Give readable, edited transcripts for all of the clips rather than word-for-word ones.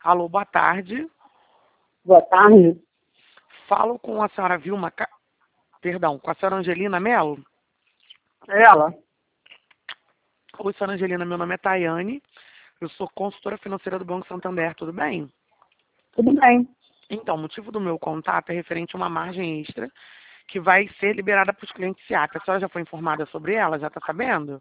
Alô, boa tarde. Boa tarde. Falo com a senhora Vilma, perdão, com a senhora Angelina Melo. Ela? Oi, senhora Angelina, meu nome é Tayane. Eu sou consultora financeira do Banco Santander, tudo bem? Tudo bem. Então, o motivo do meu contato é referente a uma margem extra que vai ser liberada para os clientes SIAP. A senhora já foi informada sobre ela? Já está sabendo?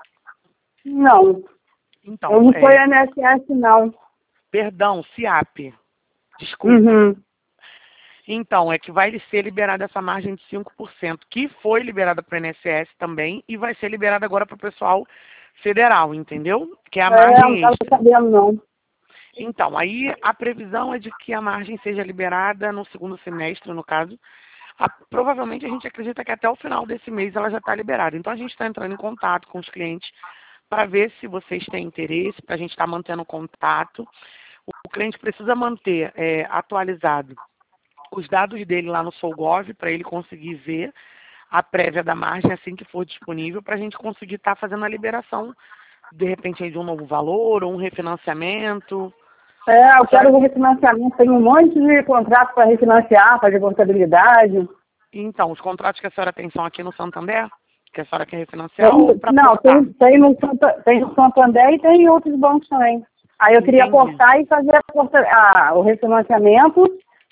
Não. Então, Eu não fui INSS, não. perdão, SIAP. Desculpa. Uhum. Então, é que vai ser liberada essa margem de 5%, que foi liberada para o INSS também e vai ser liberada agora para o pessoal federal, entendeu? Que é a Não margem estava extra. sabendo, não. Então, aí a previsão é de que a margem seja liberada no segundo semestre, no caso. Provavelmente a gente acredita que até o final desse mês ela já está liberada. Então, a gente está entrando em contato com os clientes para ver se vocês têm interesse, para a gente estar mantendo contato. O cliente precisa manter atualizado os dados dele lá no Solgov para ele conseguir ver a prévia da margem assim que for disponível para a gente conseguir estar fazendo a liberação, de repente, aí de um novo valor ou um refinanciamento. Eu quero o refinanciamento. Tem um monte de contrato para refinanciar, fazer contabilidade. Então, os contratos que a senhora tem são aqui no Santander? Que a senhora quer refinanciar ou para Não, portar? tem no Santander e tem em outros bancos também. Aí eu queria Entendi. portar e fazer o refinanciamento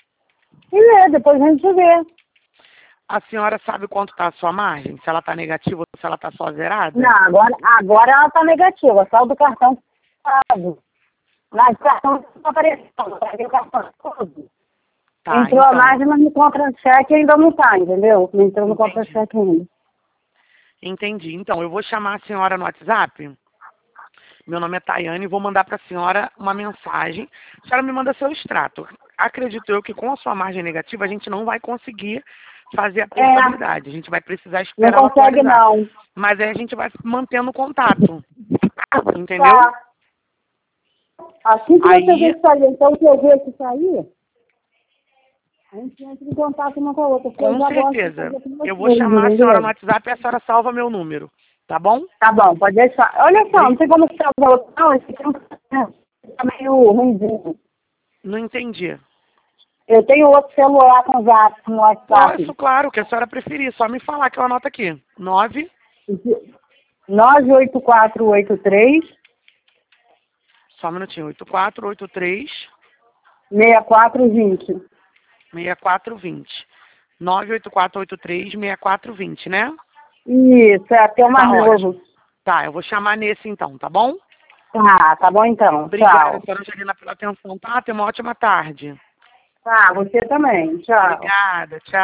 e depois a gente vê. A senhora sabe quanto está a sua margem? Se ela está negativa ou se ela está só zerada? Não, agora ela está negativa, só do cartão pago. Mas o cartão não está aparecendo, o cartão todo. Tá, Entrou a margem, mas no contra-cheque ainda não está, entendeu? Não entrou no Entendi. contra-cheque ainda. Entendi. Então, eu vou chamar a senhora no WhatsApp. Meu nome é Tayane e vou mandar para a senhora uma mensagem. A senhora me manda seu extrato. Acredito eu que com a sua margem negativa a gente não vai conseguir fazer a portabilidade. A gente vai precisar esperar Não ela consegue, atualizar. não. Mas aí a gente vai mantendo contato. Entendeu? Tá. Assim que Aí- você vê que sair, então que eu ver que sair, a gente entra em contato uma com a outra. porque eu Com já gosto de certeza. fazer com Eu vou vocês, chamar a entendeu? senhora no WhatsApp e a senhora salva meu número. Tá bom? Tá bom, pode deixar. Olha só, não sei como que tá o outro, não. Esse aqui tá meio ruimzinho. Não entendi. Eu tenho outro celular com zap no WhatsApp. Posso, claro, o que a senhora preferir. Só me falar que eu anoto aqui. 98483 Só um minutinho. 8483 6420. 6420. 98483 6420, né? Isso, é até o mais Tá novo. ótimo. Tá, eu vou chamar nesse então, tá bom? Tá bom então. Obrigada, Tchau. senhora Angelina, pela atenção, tá? Tenha uma ótima tarde. Tá, você também. Tchau. Obrigada, tchau.